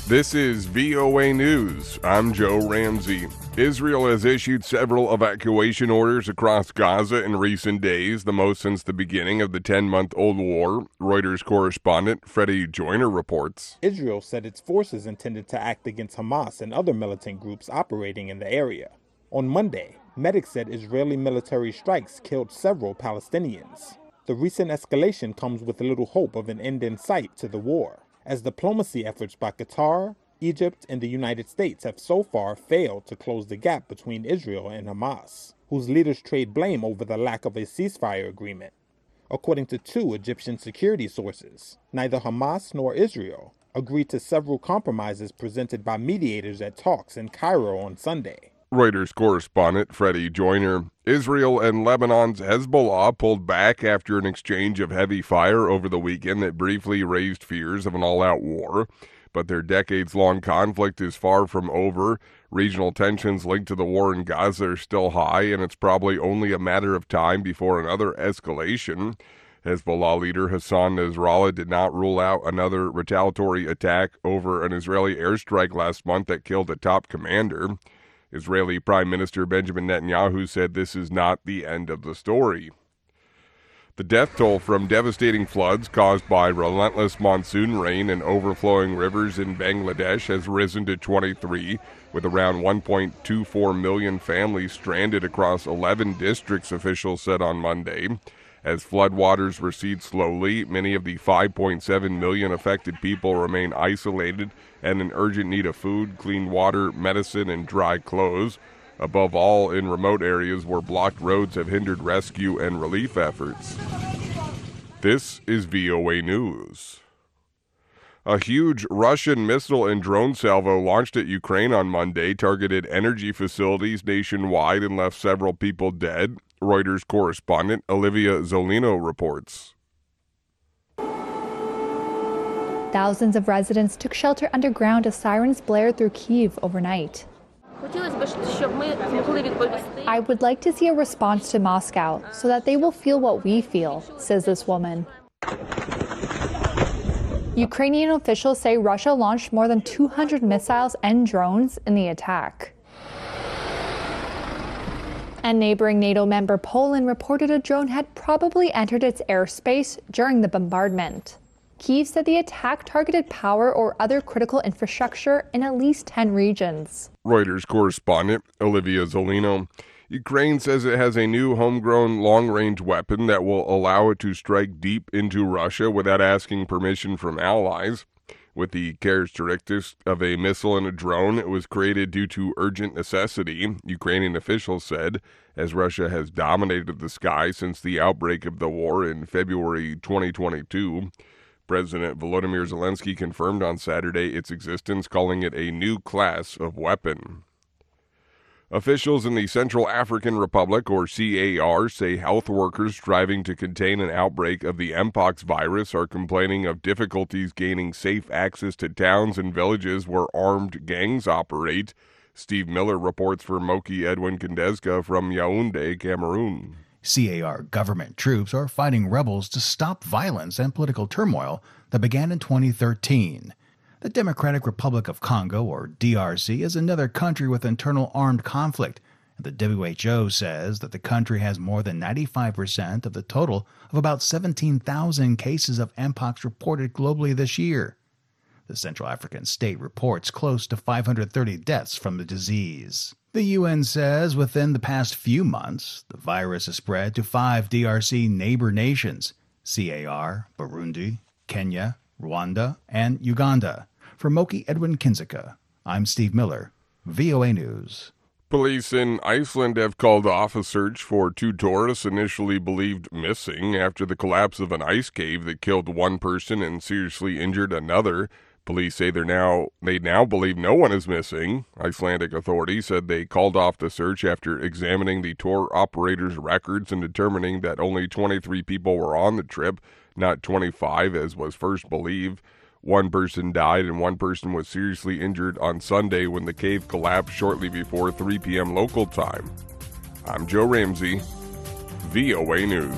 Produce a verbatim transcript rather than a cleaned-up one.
This is V O A News. I'm Joe Ramsey. Israel has issued several evacuation orders across Gaza in recent days, the most since the beginning of the ten-month-old war. Reuters correspondent Freddie Joyner reports. Israel said its forces intended to act against Hamas and other militant groups operating in the area. On Monday, medics said Israeli military strikes killed several Palestinians. The recent escalation comes with little hope of an end in sight to the war, as diplomacy efforts by Qatar, Egypt, and the United States have so far failed to close the gap between Israel and Hamas, whose leaders trade blame over the lack of a ceasefire agreement. According to two Egyptian security sources, neither Hamas nor Israel agreed to several compromises presented by mediators at talks in Cairo on Sunday. Reuters correspondent Freddie Joyner. Israel and Lebanon's Hezbollah pulled back after an exchange of heavy fire over the weekend that briefly raised fears of an all-out war. But their decades-long conflict is far from over. Regional tensions linked to the war in Gaza are still high, and it's probably only a matter of time before another escalation. Hezbollah leader Hassan Nasrallah did not rule out another retaliatory attack over an Israeli airstrike last month that killed a top commander. Israeli Prime Minister Benjamin Netanyahu said this is not the end of the story. The death toll from devastating floods caused by relentless monsoon rain and overflowing rivers in Bangladesh has risen to twenty-three, with around one point two four million families stranded across eleven districts, officials said on Monday. As floodwaters recede slowly, many of the five point seven million affected people remain isolated and in urgent need of food, clean water, medicine, and dry clothes. Above all, in remote areas where blocked roads have hindered rescue and relief efforts. This is V O A News. A huge Russian missile and drone salvo launched at Ukraine on Monday targeted energy facilities nationwide and left several people dead. Reuters correspondent Olivia Zolino reports. Thousands of residents took shelter underground as sirens blared through Kyiv overnight. I would like to see a response to Moscow so that they will feel what we feel, says this woman. Ukrainian officials say Russia launched more than two hundred missiles and drones in the attack. And neighboring NATO member Poland reported a drone had probably entered its airspace during the bombardment. Kyiv said the attack targeted power or other critical infrastructure in at least ten regions. Reuters correspondent Olivia Zolino. Ukraine says it has a new homegrown long-range weapon that will allow it to strike deep into Russia without asking permission from allies. With the characteristics of a missile and a drone, it was created due to urgent necessity, Ukrainian officials said, as Russia has dominated the sky since the outbreak of the war in February twenty twenty-two. President Volodymyr Zelensky confirmed on Saturday its existence, calling it a new class of weapon. Officials in the Central African Republic, or C A R, say health workers striving to contain an outbreak of the Mpox virus are complaining of difficulties gaining safe access to towns and villages where armed gangs operate. Steve Miller reports for Moki Edwin Kandezka from Yaoundé, Cameroon. C A R government troops are fighting rebels to stop violence and political turmoil that began in twenty thirteen. The Democratic Republic of Congo, or D R C, is another country with internal armed conflict, and the W H O says that the country has more than ninety-five percent of the total of about seventeen thousand cases of Mpox reported globally this year. The Central African state reports close to five hundred thirty deaths from the disease. The U N says within the past few months, the virus has spread to five D R C neighbor nations, C A R, Burundi, Kenya, Rwanda, and Uganda. For Moki Edwin Kinzika, I'm Steve Miller, V O A News. Police in Iceland have called off a search for two tourists initially believed missing after the collapse of an ice cave that killed one person and seriously injured another. Police say they're now they now believe no one is missing. Icelandic authorities said they called off the search after examining the tour operator's records and determining that only twenty-three people were on the trip, not twenty-five as was first believed. One person died and one person was seriously injured on Sunday when the cave collapsed shortly before three p.m. local time. I'm Joe Ramsey, V O A News.